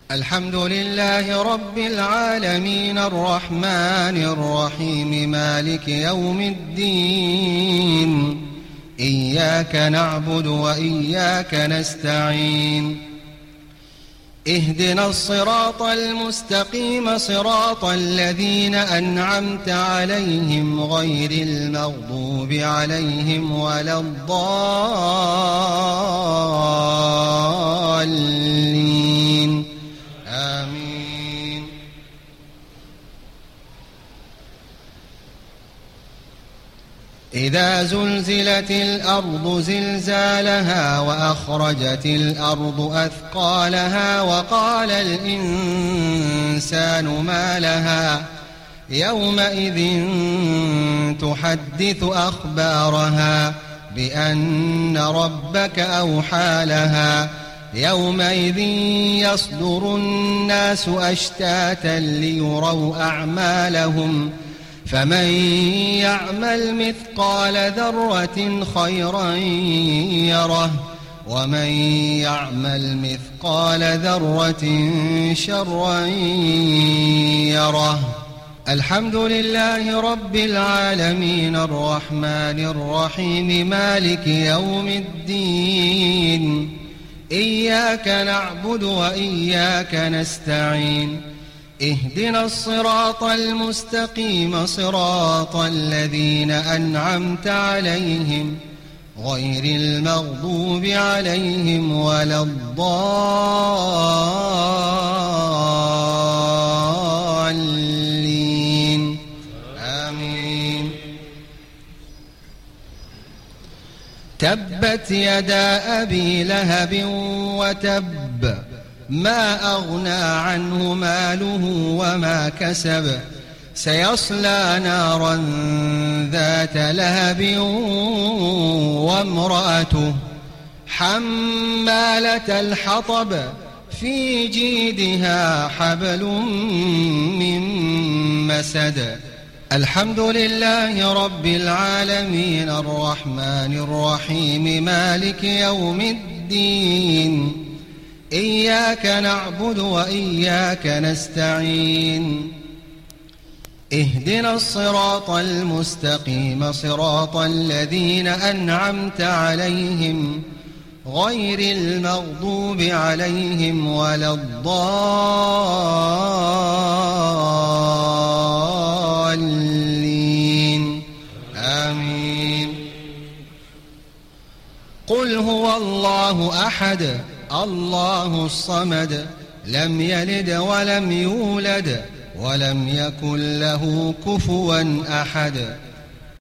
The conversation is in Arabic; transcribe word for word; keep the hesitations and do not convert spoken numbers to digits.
الحمد لله رب العالمين الرحمن الرحيم مالك يوم الدين إياك نعبد وإياك نستعين اهدنا الصراط المستقيم صراط الذين أنعمت عليهم غير المغضوب عليهم ولا الضالين آمين. إذا زلزلت الأرض زلزالها وأخرجت الأرض أثقالها وقال الإنسان ما لها يومئذ تحدث أخبارها بأن ربك أوحى لها يومئذ يصدر الناس أشتاتا ليروا أعمالهم فمن يعمل مثقال ذرة خيرا يره ومن يعمل مثقال ذرة شرا يره. الحمد لله رب العالمين الرحمن الرحيم مالك يوم الدين إياك نعبد وإياك نستعين اهدنا الصراط المستقيم صراط الذين أنعمت عليهم غير المغضوب عليهم ولا الضالين آمين. تبت يدا أبي لهب وتب ما أغنى عنه ماله وما كسب سيصلى نارا ذات لهب وامرأته حمالة الحطب في جيدها حبل من مسد. الحمد لله رب العالمين الرحمن الرحيم مالك يوم الدين إياك نعبد وإياك نستعين اهدنا الصراط المستقيم صراط الذين أنعمت عليهم غير المغضوب عليهم ولا الضالين آمين. قل هو الله أحد الله الصمد لم يلد ولم يولد ولم يكن له كفوا أحد.